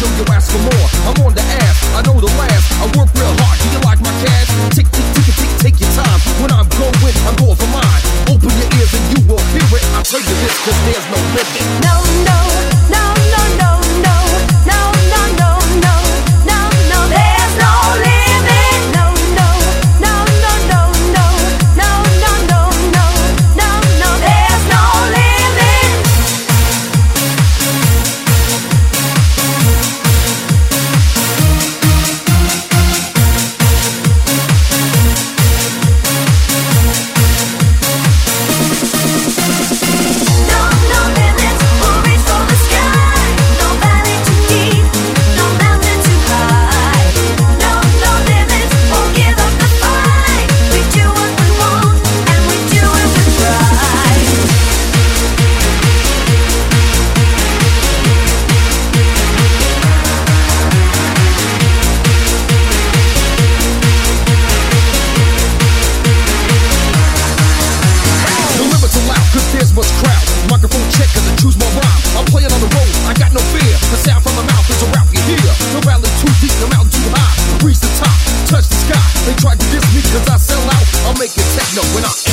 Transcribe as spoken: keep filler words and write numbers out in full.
know you ask for more. I'm on the ass, I know the last. I work real hard, do you like my cash? Tick, tick, tick, tick, take your time. When I'm going, I'm going for mine. Open your ears and you will hear it. I tell you this, cause there's no limit. No, no, no, no, no, no, no, no, no, no, no, no, there's no limit. No, no, no, no, no, no, no, no, no, no, no, no, there's no limit. No, no limits, we'll reach for the sky. No valley too deep, no mountain too high. No, no limits, won't give up the fight. We do what we want, and we do it with pride. No limit to loud, cause there's much crowd. Microphone check, cause I choose my rhyme. I'm playing on the road, I got no fear. The sound from the mouth is a rap you hear. No valley too deep, no mountain too high. Reach the top, touch the sky. They tried to diss me cause I sell out. I'll make it techno when I